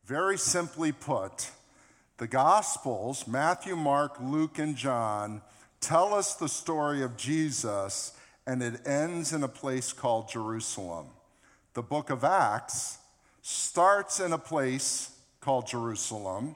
Very simply put, the Gospels, Matthew, Mark, Luke, and John, tell us the story of Jesus, and it ends in a place called Jerusalem. The book of Acts starts in a place called Jerusalem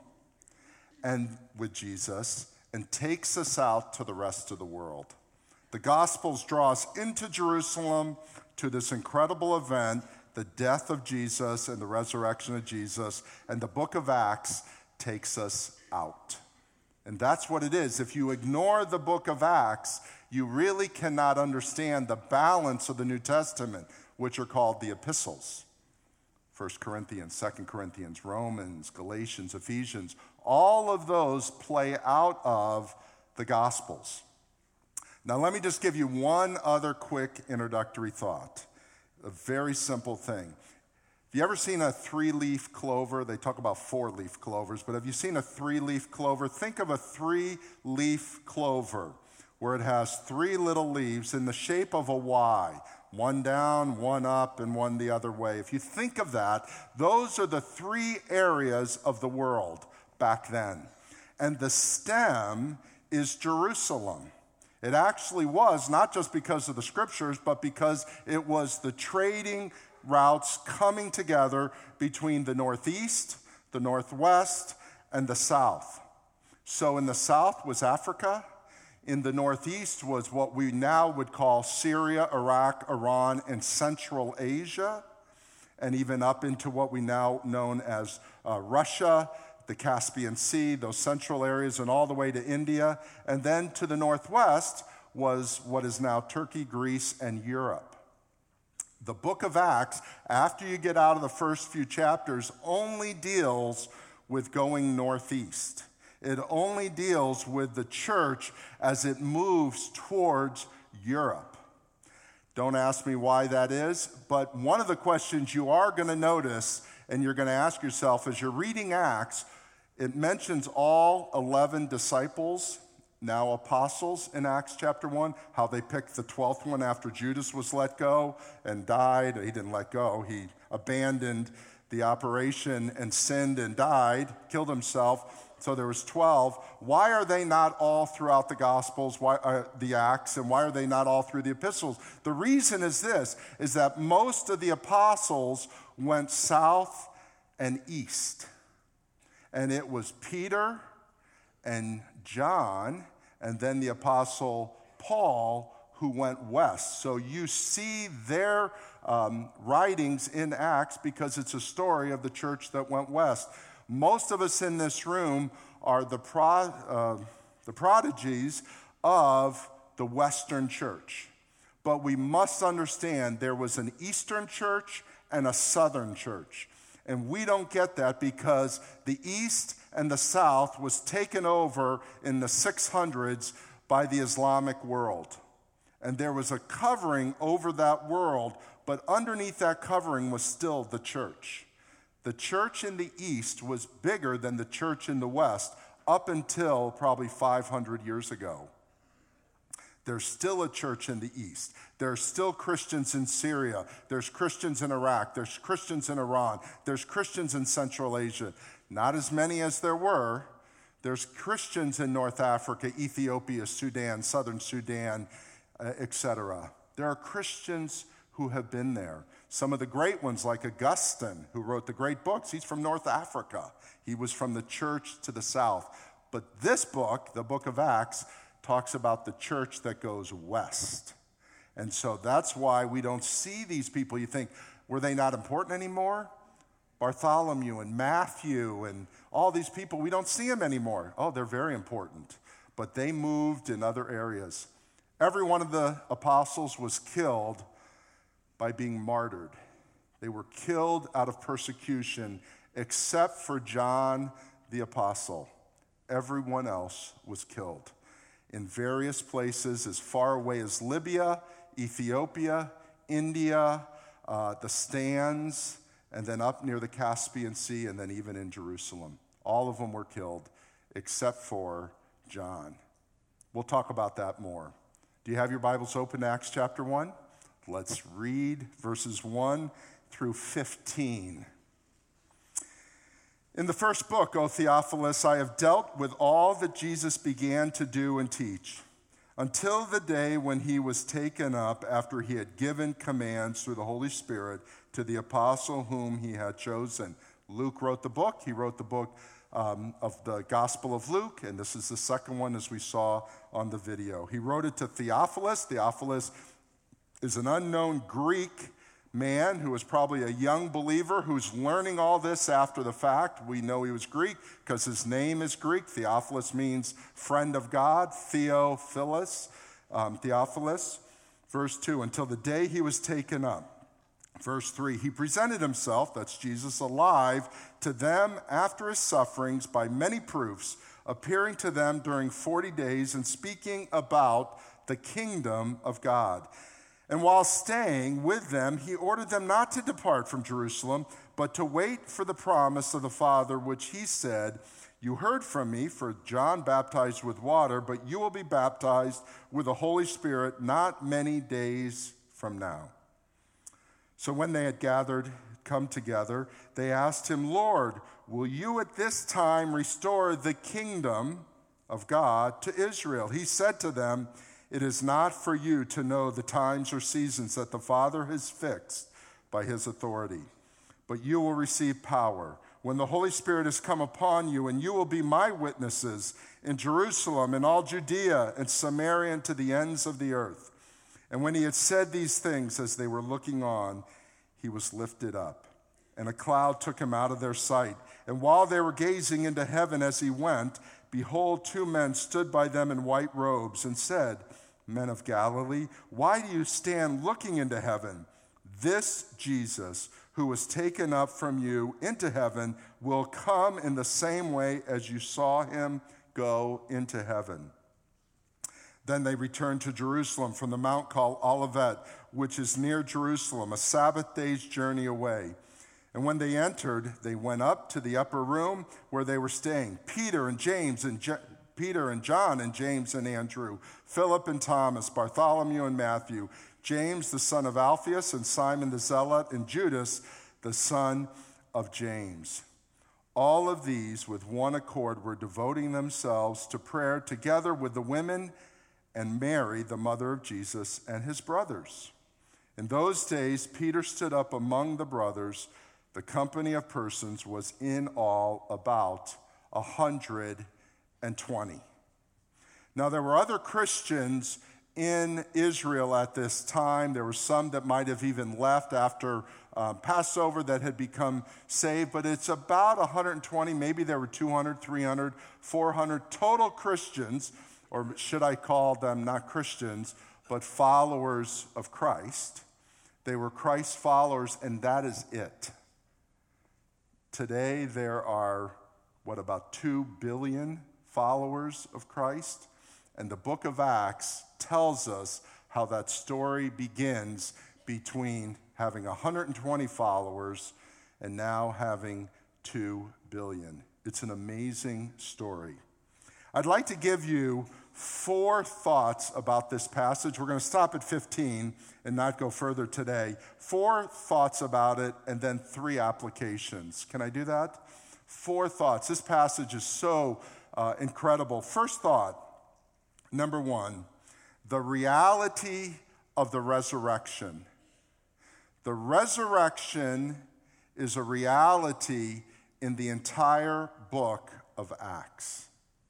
and with Jesus and takes us out to the rest of the world. The Gospels draw us into Jerusalem to this incredible event, the death of Jesus and the resurrection of Jesus, and the book of Acts takes us out. And that's what it is. If you ignore the book of Acts, you really cannot understand the balance of the New Testament, which are called the epistles. 1 Corinthians, 2 Corinthians, Romans, Galatians, Ephesians, all of those play out of the Gospels. Now let me just give you one other quick introductory thought, a very simple thing. Have you ever seen a 3-leaf clover? They talk about 4-leaf clovers, but have you seen a 3-leaf clover? Think of a 3-leaf clover where it has 3 little leaves in the shape of a Y, one down, one up, and one the other way. If you think of that, those are the 3 areas of the world back then. And the stem is Jerusalem. It actually was, not just because of the scriptures, but because it was the trading routes coming together between the northeast, the northwest, and the south. So in the south was Africa. In the northeast was what we now would call Syria, Iraq, Iran, and Central Asia, and even up into what we now know as Russia, the Caspian Sea, those central areas, and all the way to India. And then to the northwest was what is now Turkey, Greece, and Europe. The book of Acts, after you get out of the first few chapters, only deals with going northeast. It only deals with the church as it moves towards Europe. Don't ask me why that is, but one of the questions you are going to notice and you're going to ask yourself as you're reading Acts, it mentions all 11 disciples, now apostles in Acts chapter 1, how they picked the 12th one after Judas was let go and died. He didn't let go. He abandoned the operation and sinned and died, killed himself. So there was 12. Why are they not all throughout the Gospels, the Acts, and why are they not all through the epistles? The reason is this, is that most of the apostles went south and east. And it was Peter and John, and then the apostle Paul, who went west. So you see their writings in Acts because it's a story of the church that went west. Most of us in this room are the prodigies of the Western church. But we must understand there was an Eastern church and a Southern church. And we don't get that because the East and the South was taken over in the 600s by the Islamic world. And there was a covering over that world, but underneath that covering was still the church. The church in the East was bigger than the church in the West up until probably 500 years ago. There's still a church in the East. There are still Christians in Syria. There's Christians in Iraq. There's Christians in Iran. There's Christians in Central Asia. Not as many as there were. There's Christians in North Africa, Ethiopia, Sudan, Southern Sudan, etc. There are Christians who have been there. Some of the great ones, like Augustine, who wrote the great books, he's from North Africa. He was from the church to the south. But this book, the book of Acts, talks about the church that goes west. And so that's why we don't see these people. You think, were they not important anymore? Bartholomew and Matthew and all these people, we don't see them anymore. Oh, they're very important. But they moved in other areas. Every one of the apostles was killed by being martyred. They were killed out of persecution, except for John the apostle. Everyone else was killed in various places as far away as Libya, Ethiopia, India, the Stands, and then up near the Caspian Sea, and then even in Jerusalem. All of them were killed except for John. We'll talk about that more. Do you have your Bibles open to Acts chapter 1? Let's read verses 1 through 15. In the first book, O Theophilus, I have dealt with all that Jesus began to do and teach, until the day when he was taken up after he had given commands through the Holy Spirit to the apostle whom he had chosen. Luke wrote the book. He wrote the book of the Gospel of Luke, and this is the second one as we saw on the video. He wrote it to Theophilus. Theophilus is an unknown Greek man who was probably a young believer who's learning all this after the fact. We know he was Greek because his name is Greek. Theophilus means friend of God. Theophilus. Verse 2, until the day he was taken up. Verse 3, he presented himself, that's Jesus, alive to them after his sufferings by many proofs, appearing to them during 40 days and speaking about the kingdom of God. And while staying with them, he ordered them not to depart from Jerusalem, but to wait for the promise of the Father, which he said, you heard from me, for John baptized with water, but you will be baptized with the Holy Spirit not many days from now. So when they had come together, they asked him, Lord, will you at this time restore the kingdom of God to Israel? He said to them, it is not for you to know the times or seasons that the Father has fixed by his authority, but you will receive power when the Holy Spirit has come upon you, and you will be my witnesses in Jerusalem and all Judea and Samaria and to the ends of the earth. And when he had said these things, as they were looking on, he was lifted up, and a cloud took him out of their sight. And while they were gazing into heaven as he went, behold, two men stood by them in white robes and said, men of Galilee, why do you stand looking into heaven? This Jesus, who was taken up from you into heaven, will come in the same way as you saw him go into heaven. Then they returned to Jerusalem from the mount called Olivet, which is near Jerusalem, a Sabbath day's journey away. And when they entered, they went up to the upper room where they were staying. Peter and John and James and Andrew, Philip and Thomas, Bartholomew and Matthew, James the son of Alphaeus and Simon the Zealot, and Judas the son of James. All of these with one accord were devoting themselves to prayer together with the women and Mary, the mother of Jesus, and his brothers. In those days, Peter stood up among the brothers. The company of persons was in all about 120. Now, there were other Christians in Israel at this time. There were some that might have even left after Passover that had become saved, but it's about 120. Maybe there were 200, 300, 400 total Christians, or should I call them not Christians, but followers of Christ. They were Christ's followers, and that is it. Today, there are, about 2 billion followers of Christ? And the book of Acts tells us how that story begins between having 120 followers and now having 2 billion. It's an amazing story. I'd like to give you 4 thoughts about this passage. We're going to stop at 15 and not go further today. 4 thoughts about it and then 3 applications. Can I do that? 4 thoughts. This passage is so incredible. First thought, number 1, the reality of the resurrection. The resurrection is a reality in the entire book of Acts.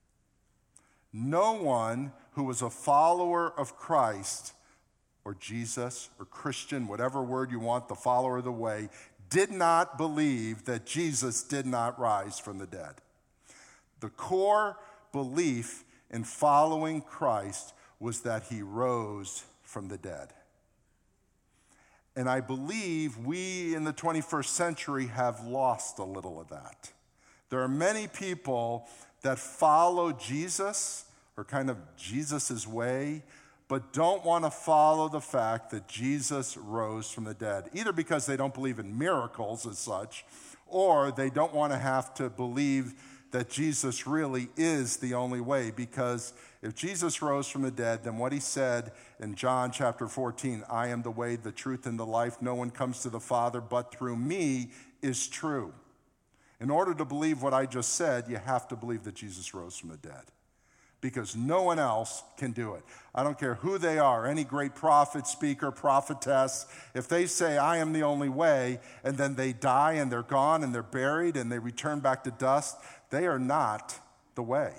No one who was a follower of Christ or Jesus or Christian, whatever word you want, the follower of the way, did not believe that Jesus did not rise from the dead. The core belief in following Christ was that he rose from the dead. And I believe we in the 21st century have lost a little of that. There are many people that follow Jesus, or kind of Jesus' way, but don't want to follow the fact that Jesus rose from the dead, either because they don't believe in miracles as such, or they don't want to have to believe that Jesus really is the only way, because if Jesus rose from the dead, then what he said in John chapter 14, I am the way, the truth, and the life, no one comes to the Father but through me, is true. In order to believe what I just said, you have to believe that Jesus rose from the dead, because no one else can do it. I don't care who they are, any great prophet, speaker, prophetess. If they say, I am the only way, and then they die and they're gone and they're buried and they return back to dust, they are not the way.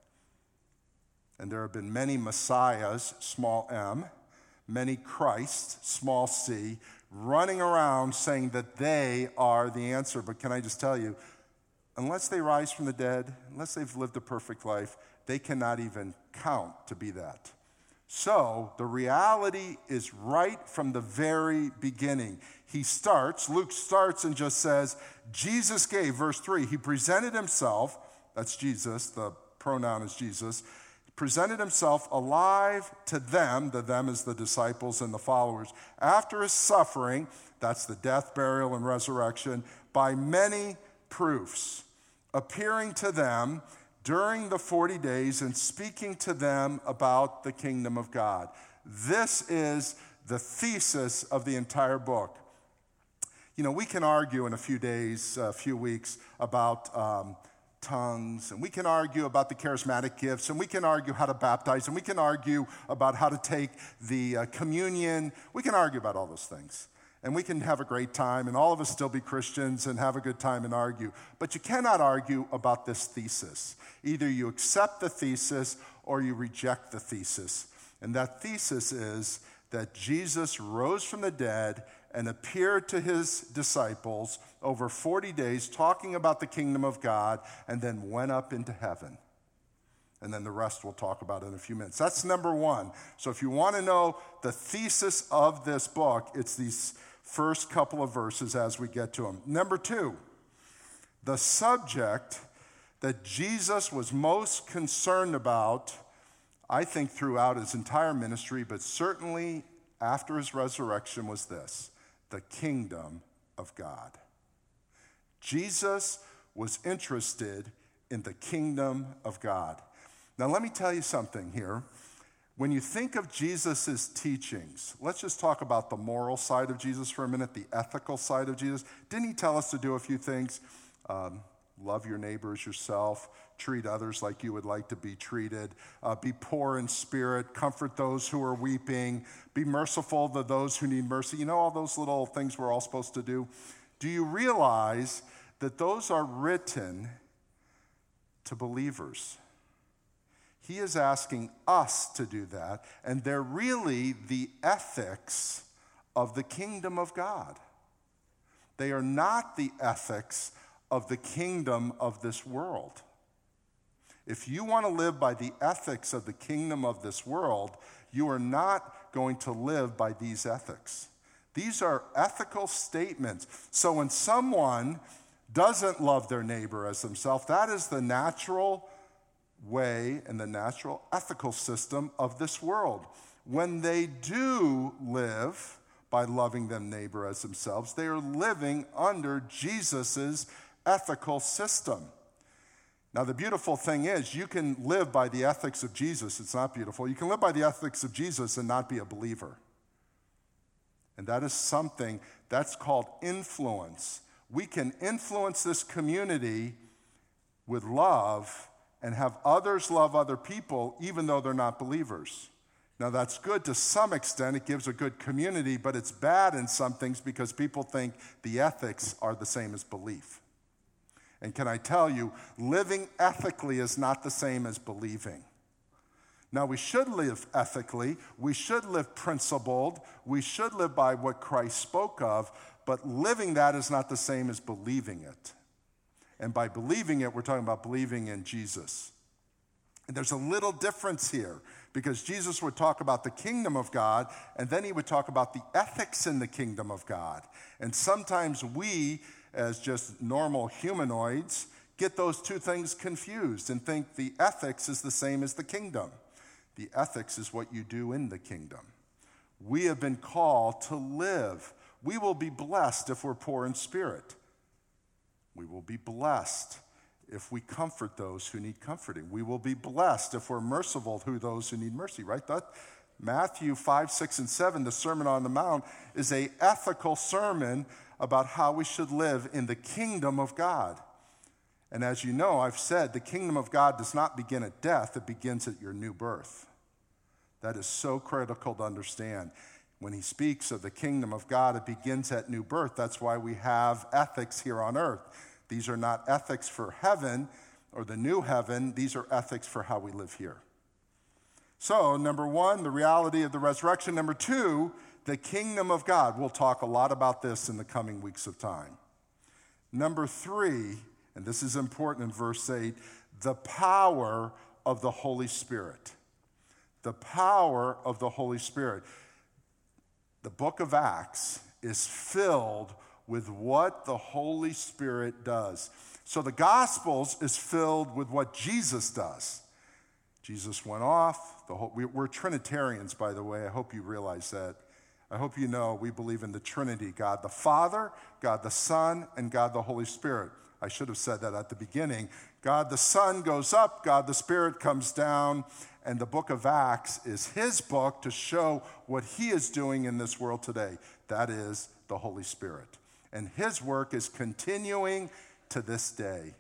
And there have been many messiahs, small m, many Christs, small c, running around saying that they are the answer. But can I just tell you, unless they rise from the dead, unless they've lived a perfect life, they cannot even count to be that. So the reality is right from the very beginning. Luke starts and just says, Jesus gave, verse 3, he presented himself, that's Jesus, the pronoun is Jesus, presented himself alive to them, the them is the disciples and the followers, after his suffering, that's the death, burial, and resurrection, by many proofs, appearing to them during the 40 days and speaking to them about the kingdom of God. This is the thesis of the entire book. You know, we can argue in a few days, a few weeks about tongues, and we can argue about the charismatic gifts, and we can argue how to baptize, and we can argue about how to take the communion. We can argue about all those things. And we can have a great time, and all of us still be Christians and have a good time and argue. But you cannot argue about this thesis. Either you accept the thesis or you reject the thesis. And that thesis is that Jesus rose from the dead and appeared to his disciples over 40 days, talking about the kingdom of God, and then went up into heaven. And then the rest we'll talk about in a few minutes. That's number one. So if you want to know the thesis of this book, it's these first couple of verses as we get to them. Number two, the subject that Jesus was most concerned about, I think throughout his entire ministry, but certainly after his resurrection, was this: the kingdom of God. Jesus was interested in the kingdom of God. Now let me tell you something here. When you think of Jesus' teachings, let's just talk about the moral side of Jesus for a minute, the ethical side of Jesus. Didn't he tell us to do a few things? Love your neighbors yourself, treat others like you would like to be treated, be poor in spirit, comfort those who are weeping, be merciful to those who need mercy. You know all those little things we're all supposed to do? Do you realize that those are written to believers? He is asking us to do that, and they're really the ethics of the kingdom of God. They are not the ethics of the kingdom of this world. If you want to live by the ethics of the kingdom of this world, you are not going to live by these ethics. These are ethical statements. So when someone doesn't love their neighbor as themselves, that is the natural way and the natural ethical system of this world. When they do live by loving their neighbor as themselves, they are living under Jesus's ethical system. Now, the beautiful thing is, you can live by the ethics of Jesus. It's not beautiful. You can live by the ethics of Jesus and not be a believer. And that is something that's called influence. We can influence this community with love and have others love other people even though they're not believers. Now, that's good to some extent. It gives a good community, but it's bad in some things because people think the ethics are the same as belief. And can I tell you, living ethically is not the same as believing. Now, we should live ethically. We should live principled. We should live by what Christ spoke of, but living that is not the same as believing it. And by believing it, we're talking about believing in Jesus. And there's a little difference here because Jesus would talk about the kingdom of God, and then he would talk about the ethics in the kingdom of God. And sometimes we, as just normal humanoids, get those two things confused and think the ethics is the same as the kingdom. The ethics is what you do in the kingdom. We have been called to live. We will be blessed if we're poor in spirit. We will be blessed if we comfort those who need comforting. We will be blessed if we're merciful to those who need mercy, right? That Matthew 5, 6, and 7, the Sermon on the Mount, is an ethical sermon about how we should live in the kingdom of God. And as you know, I've said the kingdom of God does not begin at death, it begins at your new birth. That is so critical to understand. When he speaks of the kingdom of God, it begins at new birth. That's why we have ethics here on earth. These are not ethics for heaven or the new heaven. These are ethics for how we live here. So, number one, the reality of the resurrection. Number two, the kingdom of God. We'll talk a lot about this in the coming weeks of time. Number three, and this is important in verse 8, the power of the Holy Spirit. The power of the Holy Spirit. The book of Acts is filled with what the Holy Spirit does. So the Gospels is filled with what Jesus does. Jesus went off. We're Trinitarians, by the way. I hope you realize that. I hope you know we believe in the Trinity, God the Father, God the Son, and God the Holy Spirit. I should have said that at the beginning. God the Son goes up, God the Spirit comes down, and the book of Acts is his book to show what he is doing in this world today. That is the Holy Spirit. And his work is continuing to this day.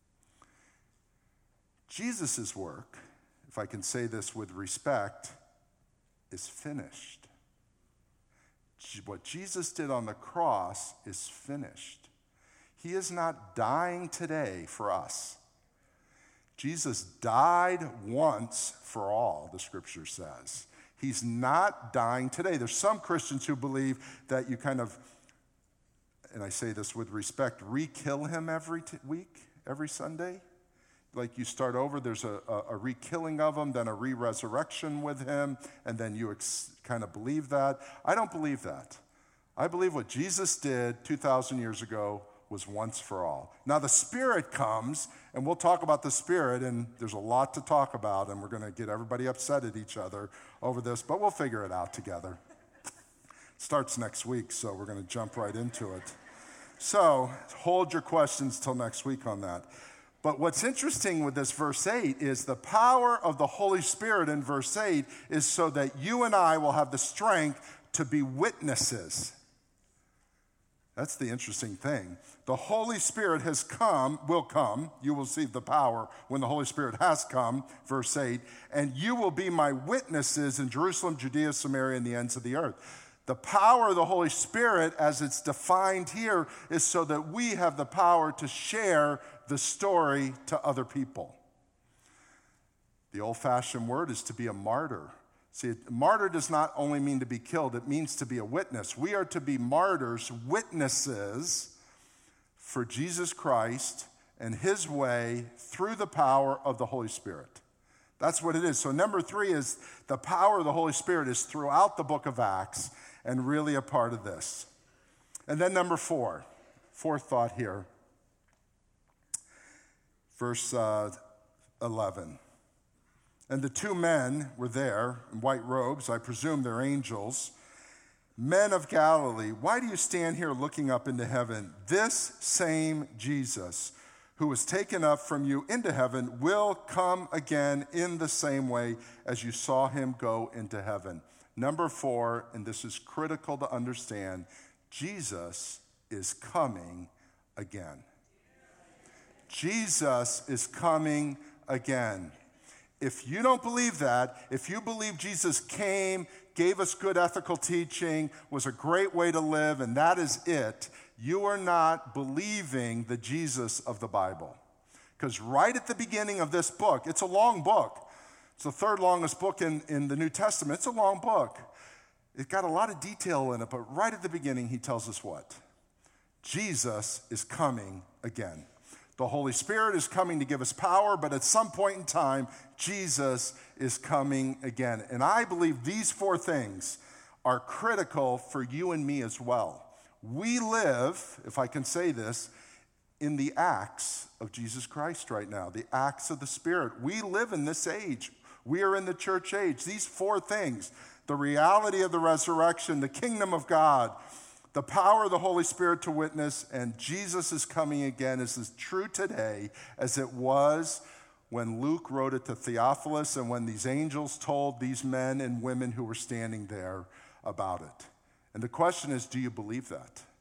Jesus' work, if I can say this with respect, is finished. What Jesus did on the cross is finished. He is not dying today for us. Jesus died once for all, the scripture says. He's not dying today. There's some Christians who believe that you kind of, and I say this with respect, re-kill him every week, every Sunday. Like you start over, there's a re-killing of him, then a re-resurrection with him, and then you kind of believe that. I don't believe that. I believe what Jesus did 2,000 years ago was once for all. Now the Spirit comes, and we'll talk about the Spirit, and there's a lot to talk about, and we're going to get everybody upset at each other over this, but we'll figure it out together. It starts next week, so we're going to jump right into it. So hold your questions till next week on that. But what's interesting with this verse 8 is the power of the Holy Spirit in verse 8 is so that you and I will have the strength to be witnesses. That's the interesting thing. The Holy Spirit will come. You will receive the power when the Holy Spirit has come, verse 8, and you will be my witnesses in Jerusalem, Judea, Samaria, and the ends of the earth. The power of the Holy Spirit, as it's defined here, is so that we have the power to share the story to other people. The old-fashioned word is to be a martyr. See, martyr does not only mean to be killed, it means to be a witness. We are to be martyrs, witnesses for Jesus Christ and his way through the power of the Holy Spirit. That's what it is. So number three is the power of the Holy Spirit is throughout the book of Acts and really a part of this. And then number fourth thought here, verse 11. And the two men were there in white robes. I presume they're angels. Men of Galilee, why do you stand here looking up into heaven? This same Jesus who was taken up from you into heaven will come again in the same way as you saw him go into heaven. Number 4, and this is critical to understand, Jesus is coming again. Jesus is coming again. If you don't believe that, if you believe Jesus came, gave us good ethical teaching, was a great way to live, and that is it, you are not believing the Jesus of the Bible. Because right at the beginning of this book, it's a long book. It's the third longest book in the New Testament. It's a long book. It got a lot of detail in it, but right at the beginning, he tells us what? Jesus is coming again. The Holy Spirit is coming to give us power, but at some point in time, Jesus is coming again. And I believe these 4 things are critical for you and me as well. We live, if I can say this, in the acts of Jesus Christ right now, the acts of the Spirit. We live in this age. We are in the church age. These 4 things, the reality of the resurrection, the kingdom of God, the power of the Holy Spirit to witness, and Jesus is coming again is as true today as it was when Luke wrote it to Theophilus and when these angels told these men and women who were standing there about it. And the question is, do you believe that?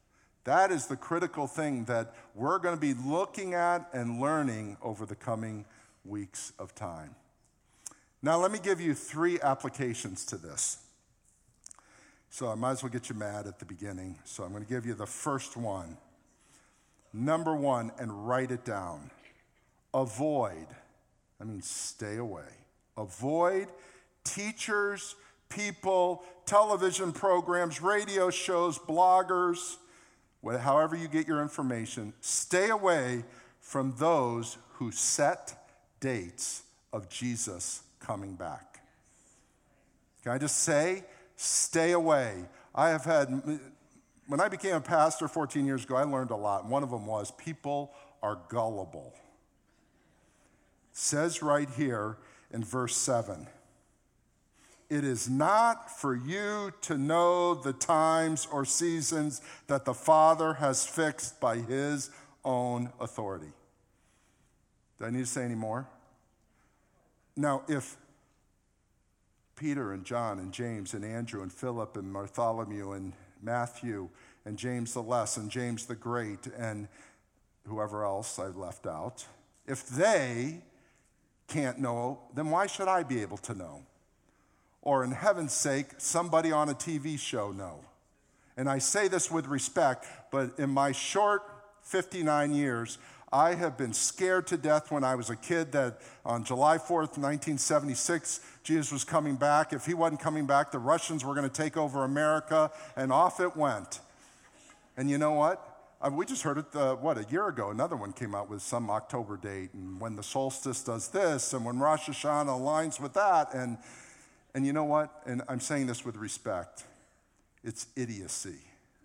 That is the critical thing that we're going to be looking at and learning over the coming weeks of time. Now, let me give you 3 applications to this. So I might as well get you mad at the beginning. So I'm going to give you the first one. Number 1, and write it down. Avoid. I mean, stay away. Avoid teachers, people, television programs, radio shows, bloggers, however you get your information. Stay away from those who set dates of Jesus coming back. Can I just say, stay away. When I became a pastor 14 years ago, I learned a lot. One of them was people are gullible. It says right here in verse 7, it is not for you to know the times or seasons that the Father has fixed by his own authority. Do I need to say any more? Now, if Peter and John and James and Andrew and Philip and Bartholomew and Matthew and James the Less and James the Great and whoever else I left out, if they can't know, then why should I be able to know? Or in heaven's sake, somebody on a TV show know. And I say this with respect, but in my short 59 years, I have been scared to death when I was a kid that on July 4th, 1976, Jesus was coming back. If he wasn't coming back, the Russians were going to take over America, and off it went. And you know what? We just heard it, a year ago, another one came out with some October date, and when the solstice does this, and when Rosh Hashanah aligns with that, and you know what? And I'm saying this with respect. It's idiocy.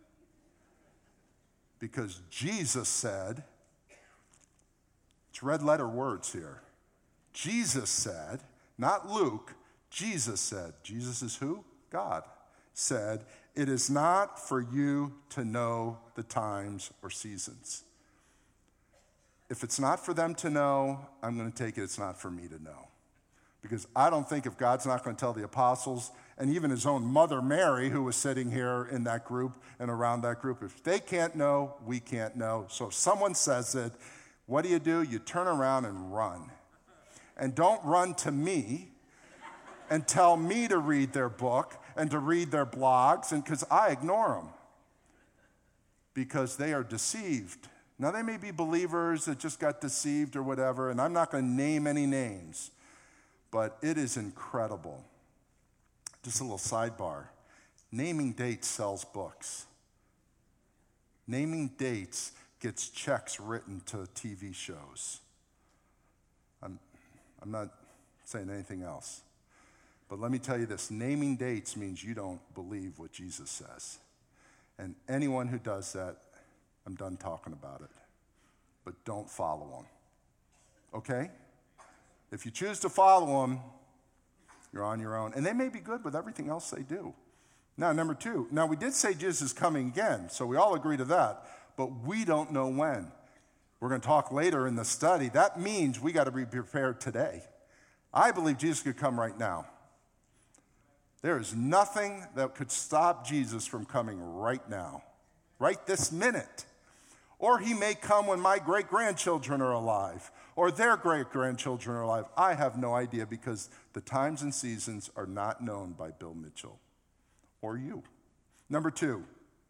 Because Jesus said, it's red letter words here. Jesus said, not Luke, Jesus said, Jesus is who? God said, it is not for you to know the times or seasons. If it's not for them to know, I'm going to take it's not for me to know. Because I don't think if God's not going to tell the apostles, and even his own mother Mary, who was sitting here in that group and around that group, if they can't know, we can't know. So if someone says it, what do? You turn around and run. And don't run to me and tell me to read their book and to read their blogs, and because I ignore them. Because they are deceived. Now, they may be believers that just got deceived or whatever, and I'm not going to name any names. But it is incredible. Just a little sidebar. Naming dates sells books. Naming dates gets checks written to TV shows. I'm not saying anything else. But let me tell you this. Naming dates means you don't believe what Jesus says. And anyone who does that, I'm done talking about it. But don't follow them. Okay? If you choose to follow them, you're on your own. And they may be good with everything else they do. Now, number 2. Now, we did say Jesus is coming again, so we all agree to that. But we don't know when. We're going to talk later in the study. That means we got to be prepared today. I believe Jesus could come right now. There is nothing that could stop Jesus from coming right now, right this minute. Or he may come when my great-grandchildren are alive, or their great-grandchildren are alive. I have no idea, because the times and seasons are not known by Bill Mitchell or you. Number 2,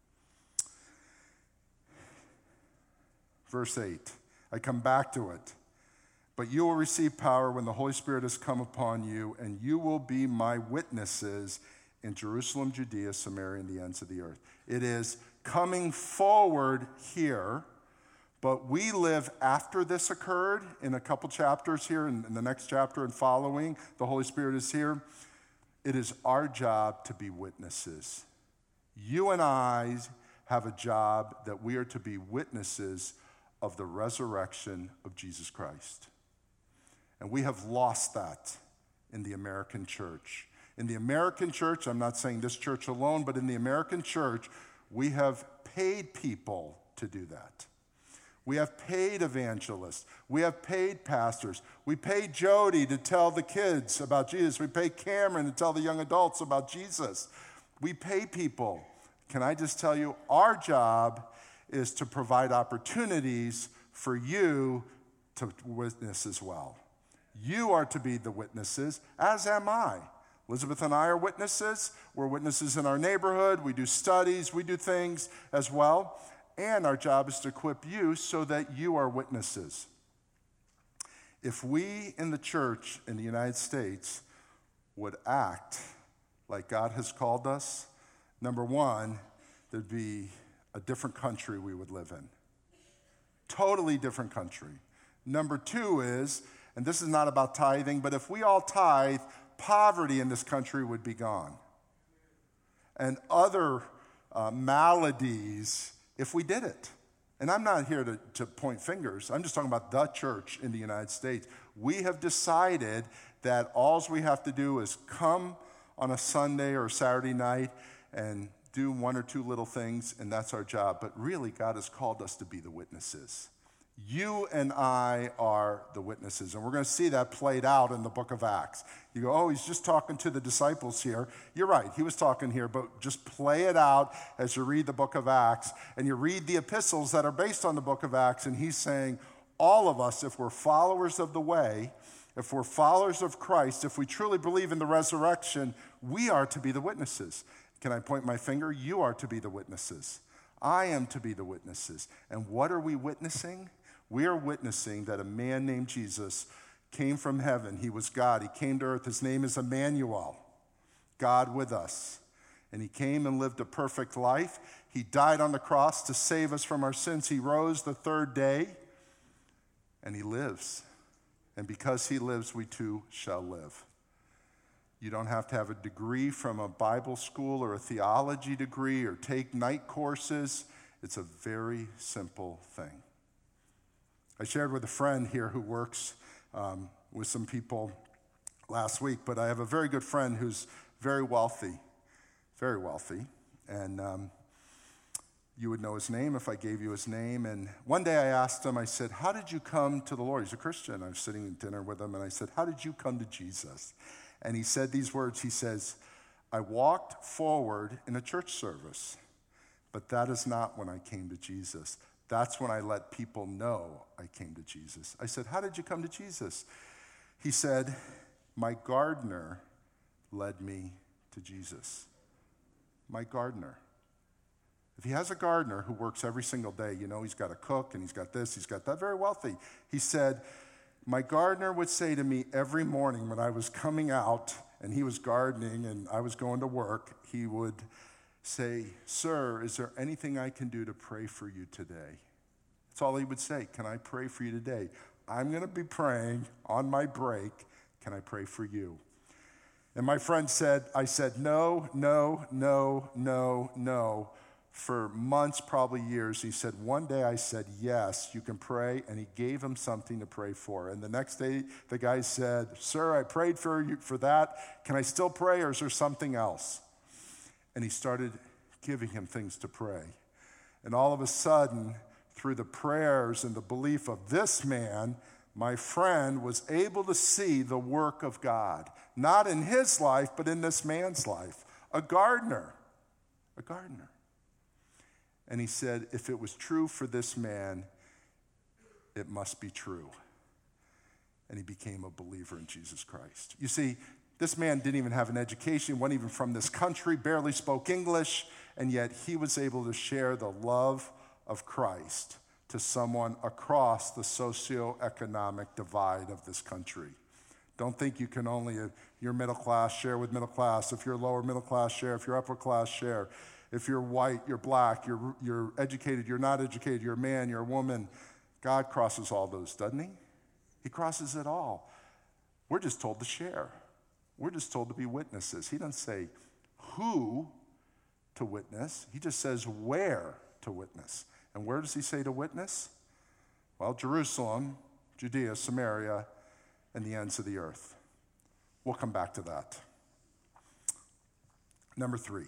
verse 8. I come back to it. But you will receive power when the Holy Spirit has come upon you, and you will be my witnesses in Jerusalem, Judea, Samaria, and the ends of the earth. It is coming forward here, but we live after this occurred in a couple chapters here, in the next chapter and following. The Holy Spirit is here. It is our job to be witnesses. You and I have a job that we are to be witnesses of the resurrection of Jesus Christ. And we have lost that in the American church. In the American church, I'm not saying this church alone, but in the American church, we have paid people to do that. We have paid evangelists. We have paid pastors. We pay Jody to tell the kids about Jesus. We pay Cameron to tell the young adults about Jesus. We pay people. Can I just tell you, our job is to provide opportunities for you to witness as well. You are to be the witnesses, as am I. Elizabeth and I are witnesses. We're witnesses in our neighborhood. We do studies. We do things as well. And our job is to equip you so that you are witnesses. If we in the church in the United States would act like God has called us, number one, there'd be a different country we would live in. Totally different country. Number two is, and this is not about tithing, but if we all tithe, poverty in this country would be gone. And other maladies, if we did it. And I'm not here to point fingers. I'm just talking about the church in the United States. We have decided that all we have to do is come on a Sunday or a Saturday night and do one or two little things, and that's our job. But really, God has called us to be the witnesses. You and I are the witnesses, and we're going to see that played out in the book of Acts. You go, oh, he's just talking to the disciples here. You're right, he was talking here, but just play it out as you read the book of Acts, and you read the epistles that are based on the book of Acts, and he's saying, all of us, if we're followers of the way, if we're followers of Christ, if we truly believe in the resurrection, we are to be the witnesses. Can I point my finger? You are to be the witnesses. I am to be the witnesses. And what are we witnessing? We are witnessing that a man named Jesus came from heaven. He was God. He came to earth. His name is Emmanuel, God with us. And he came and lived a perfect life. He died on the cross to save us from our sins. He rose the third day, and he lives. And because he lives, we too shall live. You don't have to have a degree from a Bible school or a theology degree or take night courses. It's a very simple thing. I shared with a friend here who works with some people last week, but I have a very good friend who's very wealthy, and you would know his name if I gave you his name. And one day I asked him, I said, how did you come to the Lord? He's a Christian. I was sitting at dinner with him, and I said, how did you come to Jesus? And he said these words. He says, I walked forward in a church service, but that is not when I came to Jesus. That's when I let people know I came to Jesus. I said, how did you come to Jesus? He said, my gardener led me to Jesus. My gardener. If he has a gardener who works every single day, you know, he's got a cook and he's got this, he's got that, very wealthy. He said, my gardener would say to me every morning when I was coming out and he was gardening and I was going to work, he would say, sir, is there anything I can do to pray for you today? That's all he would say. Can I pray for you today? I'm going to be praying on my break. Can I pray for you? And my friend said, I said, no, for months, probably years. He said, one day I said, yes, you can pray. And he gave him something to pray for. And the next day, the guy said, sir, I prayed for you for that. Can I still pray, or is there something else? And he started giving him things to pray. And all of a sudden, through the prayers and the belief of this man, my friend was able to see the work of God. Not in his life, but in this man's life. A gardener. And he said, if it was true for this man, it must be true. And he became a believer in Jesus Christ. You see, this man didn't even have an education, wasn't even from this country, barely spoke English, and yet he was able to share the love of Christ to someone across the socioeconomic divide of this country. Don't think you can only, if you're middle class, share with middle class. If you're lower middle class, share. If you're upper class, share. If you're white, you're black, you're educated, you're not educated, you're a man, you're a woman. God crosses all those, doesn't he? He crosses it all. We're just told to share. We're just told to be witnesses. He doesn't say who to witness. He just says where to witness. And where does he say to witness? Well, Jerusalem, Judea, Samaria, and the ends of the earth. We'll come back to that. Number 3.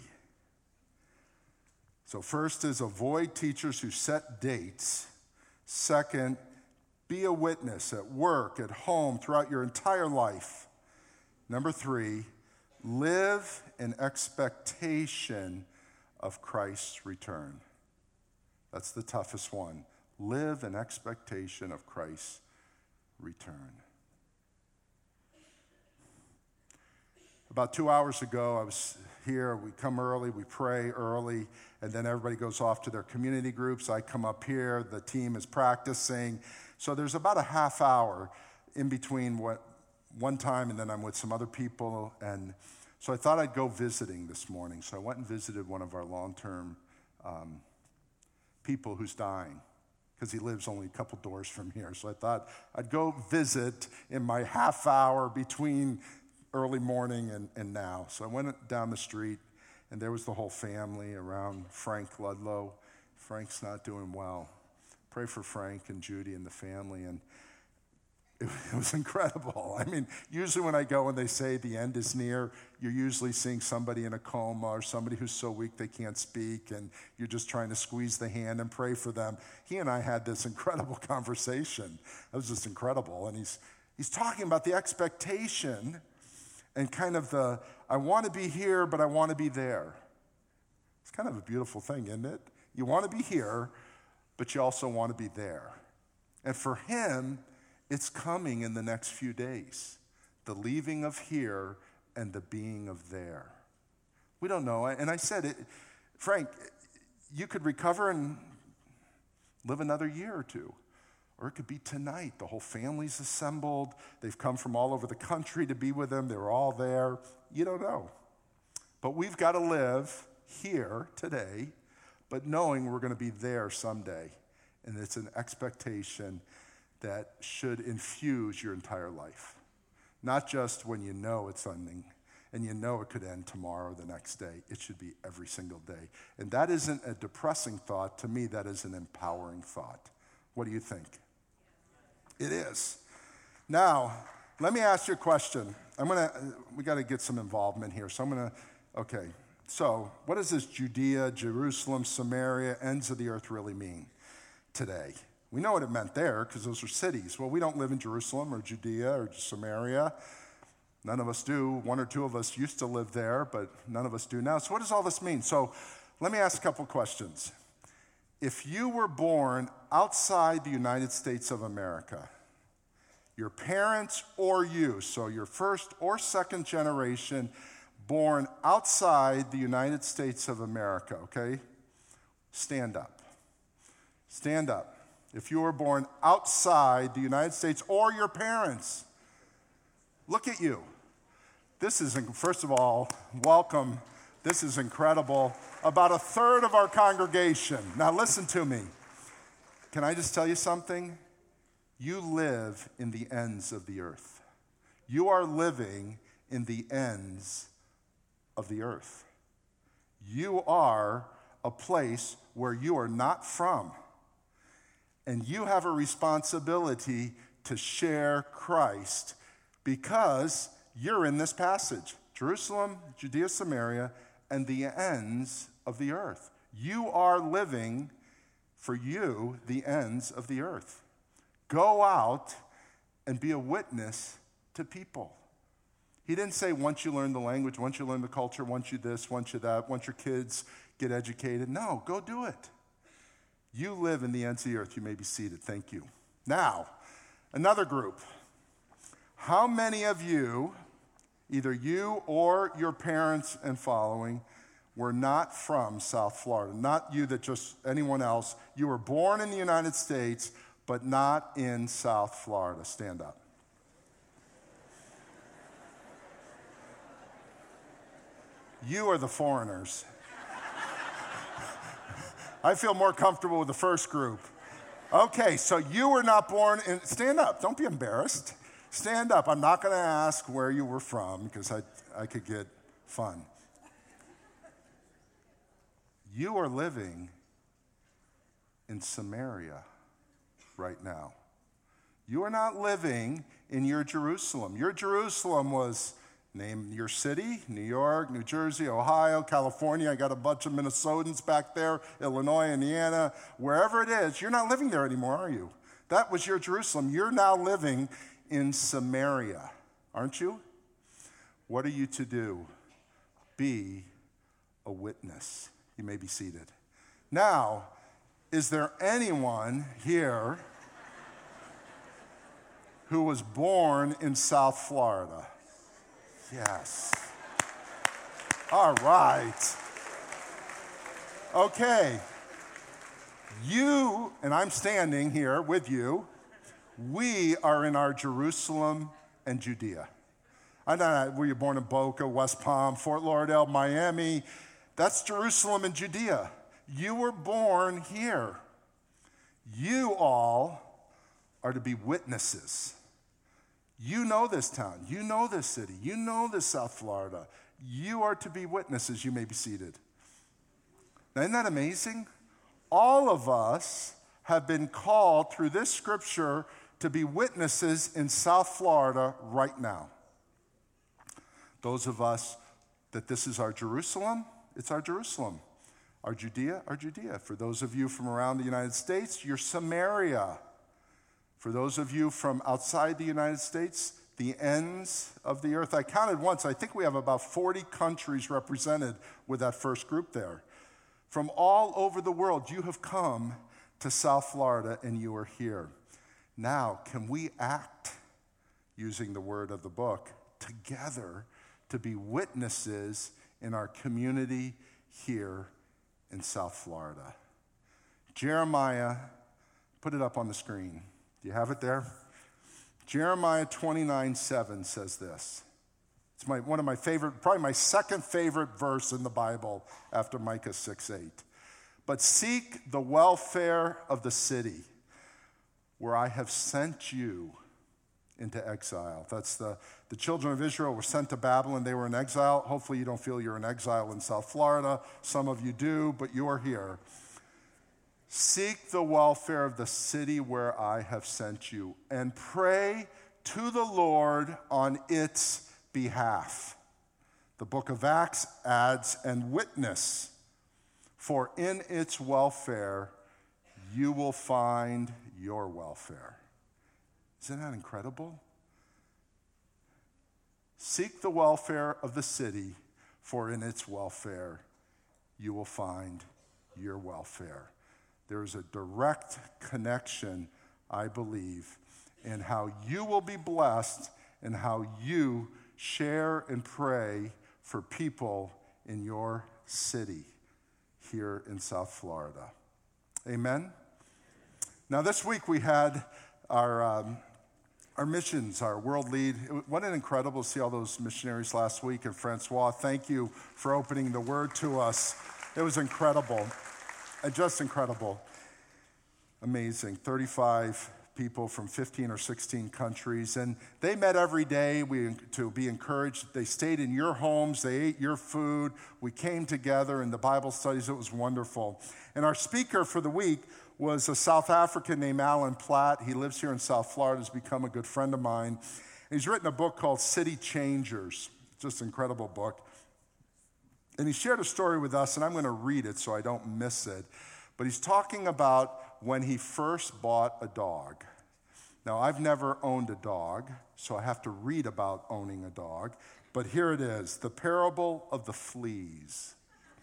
So first is avoid teachers who set dates. Second, be a witness at work, at home, throughout your entire life. Number 3, live in expectation of Christ's return. That's the toughest one. Live in expectation of Christ's return. About 2 hours ago, I was here. We come early, we pray early, and then everybody goes off to their community groups. I come up here, the team is practicing. So there's about a half hour in between one time and then I'm with some other people. And so I thought I'd go visiting this morning. So I went and visited one of our long-term people who's dying because he lives only a couple doors from here. So I thought I'd go visit in my half hour between early morning and now. So I went down the street, and there was the whole family around Frank Ludlow. Frank's not doing well. Pray for Frank and Judy and the family, and it was incredible. I mean, usually when I go and they say the end is near, you're usually seeing somebody in a coma or somebody who's so weak they can't speak, and you're just trying to squeeze the hand and pray for them. He and I had this incredible conversation. It was just incredible, and he's talking about the expectation and kind of I want to be here, but I want to be there. It's kind of a beautiful thing, isn't it? You want to be here, but you also want to be there. And for him, it's coming in the next few days. The leaving of here and the being of there. We don't know. And I said, Frank, you could recover and live another year or two. Or it could be tonight. The whole family's assembled. They've come from all over the country to be with him. They're all there. You don't know. But we've got to live here today, but knowing we're going to be there someday. And it's an expectation that should infuse your entire life. Not just when you know it's ending and you know it could end tomorrow or the next day. It should be every single day. And that isn't a depressing thought. To me, that is an empowering thought. What do you think? It is. Now, let me ask you a question. We got to get some involvement here. So so what does this Judea, Jerusalem, Samaria, ends of the earth really mean today? We know what it meant there because those are cities. Well, we don't live in Jerusalem or Judea or Samaria. None of us do. One or two of us used to live there, but none of us do now. So what does all this mean? So let me ask a couple questions. If you were born outside the United States of America, your parents or you, so your first or second generation, born outside the United States of America, okay? Stand up. Stand up. If you were born outside the United States or your parents, look at you. This is, first of all, welcome. This is incredible. About a third of our congregation. Now listen to me. Can I just tell you something? You live in the ends of the earth. You are living in the ends of the earth. You are a place where you are not from. And you have a responsibility to share Christ because you're in this passage. Jerusalem, Judea, Samaria, and the ends of the earth. You are living, for you, the ends of the earth. Go out and be a witness to people. He didn't say once you learn the language, once you learn the culture, once you this, once you that, once your kids get educated. No, go do it. You live in the ends of the earth. You may be seated. Thank you. Now, another group. How many of you, either you or your parents and following, were not from South Florida? Not you, that just anyone else. You were born in the United States, but not in South Florida. Stand up. You are the foreigners. I feel more comfortable with the first group. Okay, so you were not born in, stand up, don't be embarrassed. Stand up. I'm not going to ask where you were from because I could get fun. You are living in Samaria right now. You are not living in your Jerusalem. Your Jerusalem was, name your city, New York, New Jersey, Ohio, California. I got a bunch of Minnesotans back there, Illinois, Indiana, wherever it is. You're not living there anymore, are you? That was your Jerusalem. You're now living in Samaria, aren't you? What are you to do? Be a witness. You may be seated. Now, Is there anyone here who was born in South Florida? Yes. All right. Okay. You, and I'm standing here with you, we are in our Jerusalem and Judea. I don't know, were you born in Boca, West Palm, Fort Lauderdale, Miami? That's Jerusalem and Judea. You were born here. You all are to be witnesses. You know this town. You know this city. You know this South Florida. You are to be witnesses. You may be seated. Now, isn't that amazing? All of us have been called through this scripture to be witnesses in South Florida right now. Those of us that this is our Jerusalem, it's our Jerusalem. Our Judea, our Judea. For those of you from around the United States, you're Samaria. For those of you from outside the United States, the ends of the earth. I counted once, I think we have about 40 countries represented with that first group there. From all over the world, you have come to South Florida and you are here. Now, can we act, using the word of the book, together to be witnesses in our community here in South Florida? Jeremiah, put it up on the screen. Do you have it there? Jeremiah 29:7 says this. It's one of my favorite, probably my second favorite verse in the Bible after Micah 6:8. But seek the welfare of the city where I have sent you into exile. That's the children of Israel were sent to Babylon. They were in exile. Hopefully you don't feel you're in exile in South Florida. Some of you do, but you are here. Seek the welfare of the city where I have sent you and pray to the Lord on its behalf. The book of Acts adds, and witness, for in its welfare you will find your welfare. Isn't that incredible? Seek the welfare of the city, for in its welfare you will find your welfare. There is a direct connection, I believe, in how you will be blessed and how you share and pray for people in your city here in South Florida. Amen? Now, this week we had our missions, our world lead. Wasn't it incredible to see all those missionaries last week? And Francois, thank you for opening the word to us. It was incredible. Just incredible. Amazing. 35 people from 15 or 16 countries. And they met every day to be encouraged. They stayed in your homes. They ate your food. We came together in the Bible studies. It was wonderful. And our speaker for the week was a South African named Alan Platt. He lives here in South Florida. Has become a good friend of mine. And he's written a book called City Changers. Just an incredible book. And he shared a story with us, and I'm going to read it so I don't miss it. But he's talking about when he first bought a dog. Now, I've never owned a dog, so I have to read about owning a dog. But here it is, the parable of the fleas.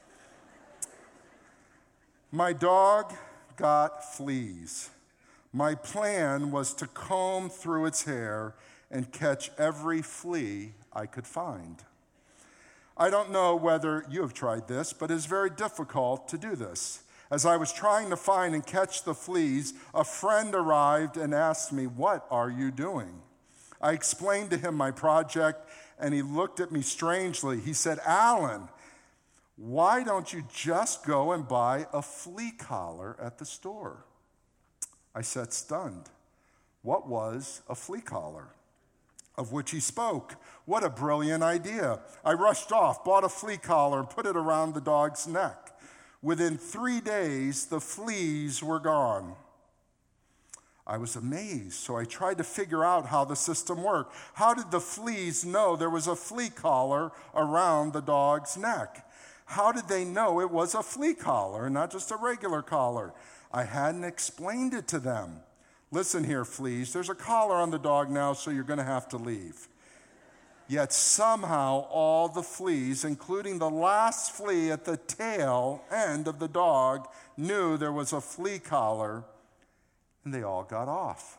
My dog got fleas. My plan was to comb through its hair and catch every flea I could find. I don't know whether you have tried this, but it's very difficult to do this. As I was trying to find and catch the fleas, a friend arrived and asked me, "What are you doing?" I explained to him my project, and he looked at me strangely. He said, "Alan, why don't you just go and buy a flea collar at the store?" I sat stunned. What was a flea collar? Of which he spoke. What a brilliant idea. I rushed off, bought a flea collar, and put it around the dog's neck. Within 3 days, the fleas were gone. I was amazed, so I tried to figure out how the system worked. How did the fleas know there was a flea collar around the dog's neck? How did they know it was a flea collar and not just a regular collar? I hadn't explained it to them. Listen here, fleas, there's a collar on the dog now, so you're going to have to leave. Yet somehow all the fleas, including the last flea at the tail end of the dog, knew there was a flea collar, and they all got off.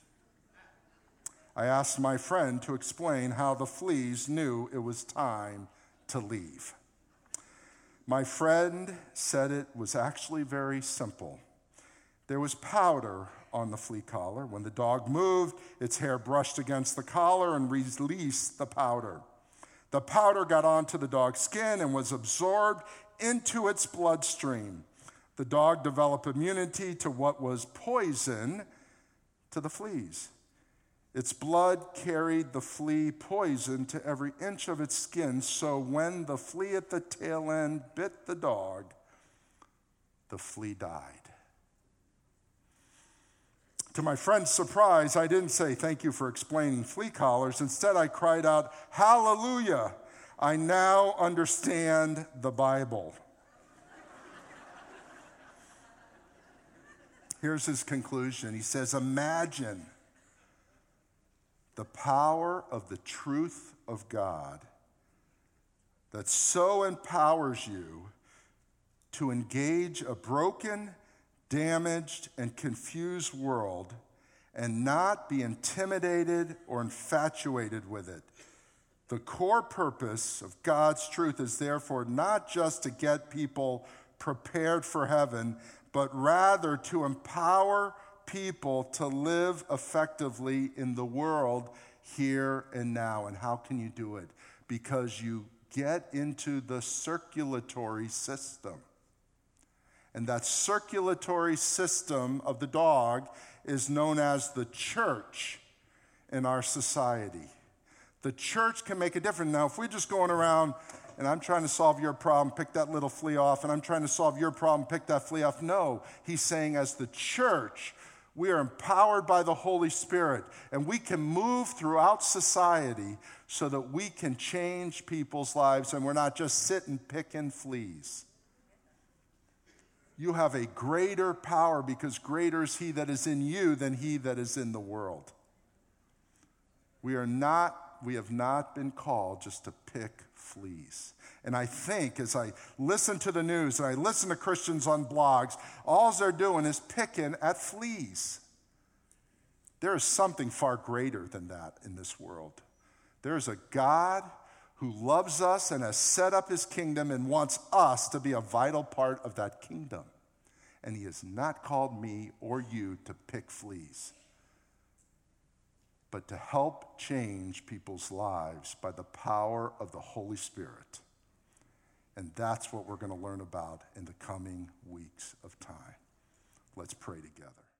I asked my friend to explain how the fleas knew it was time to leave. My friend said it was actually very simple. There was powder on the flea collar. When the dog moved, its hair brushed against the collar and released the powder. The powder got onto the dog's skin and was absorbed into its bloodstream. The dog developed immunity to what was poison to the fleas. Its blood carried the flea poison to every inch of its skin, so when the flea at the tail end bit the dog, the flea died. To my friend's surprise, I didn't say, "Thank you for explaining flea collars." Instead, I cried out, "Hallelujah! I now understand the Bible." Here's his conclusion. He says, "Imagine the power of the truth of God that so empowers you to engage a broken, damaged, and confused world and not be intimidated or infatuated with it. The core purpose of God's truth is therefore not just to get people prepared for heaven, but rather to empower people to live effectively in the world here and now." And how can you do it? Because you get into the circulatory system. And that circulatory system of the dog is known as the church in our society. The church can make a difference. Now, if we're just going around and I'm trying to solve your problem, pick that little flea off, and I'm trying to solve your problem, pick that flea off. No, he's saying as the church, we are empowered by the Holy Spirit, and we can move throughout society so that we can change people's lives, and we're not just sitting picking fleas. You have a greater power because greater is he that is in you than he that is in the world. We have not been called just to pick fleas. And I think as I listen to the news and I listen to Christians on blogs, all they're doing is picking at fleas. There is something far greater than that in this world. There is a God who loves us and has set up his kingdom and wants us to be a vital part of that kingdom. And he has not called me or you to pick fleas, but to help change people's lives by the power of the Holy Spirit. And that's what we're going to learn about in the coming weeks of time. Let's pray together.